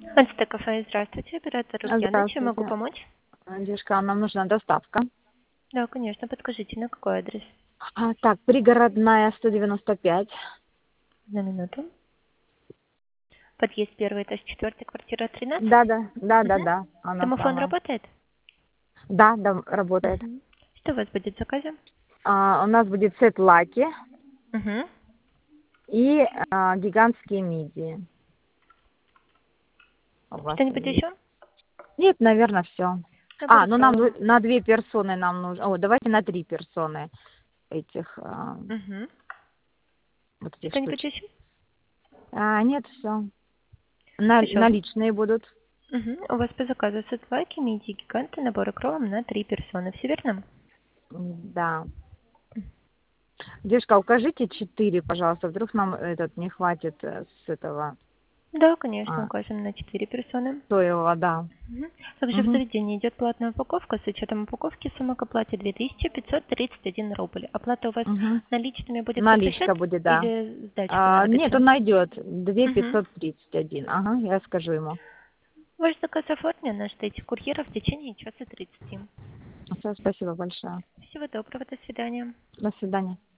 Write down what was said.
Альста кафе, здравствуйте, оператор Ульяна, чем могу Здравствуйте. помочь? Девушка, нам нужна доставка. Да, конечно, подскажите, на какой адрес? Так, пригородная 195. На минуту. Подъезд первый, этаж 4, квартира 13. Угу. Да. Она Домофон самая. работает? Да, работает. Угу. Что у вас будет в заказе? У нас будет сет лаки Угу. и гигантские мидии. У вас Что-нибудь есть? еще? Нет, наверное, все. Набор Ну нам роллов. на 2 персоны нам нужно. Давайте на 3 персоны этих Угу. вот эти Что-нибудь штучки. еще? Нет, все. Хорошо. Наличные будут. Угу. У вас по заказу сетлайки, мидии, гиганты, наборы кроллом на 3 персоны. Все верно? Да. Девушка, укажите 4, пожалуйста. Вдруг нам не хватит с этого Да, конечно, а, укажем на 4 персоны. соевого, да. Мгм. Также в Угу. заведении идет платная упаковка. С учетом упаковки сумма к оплате 2531 рубль. Оплата у вас Угу. наличными будет по Наличка пришествии будет, да. или сдача на Нет, выдачу? он найдет. Две Мгм. 531. Ага, я скажу ему. Ваш заказ оформлен, ждите курьера в течение часа 30. Все, спасибо большое. Всего доброго, до свидания. До свидания.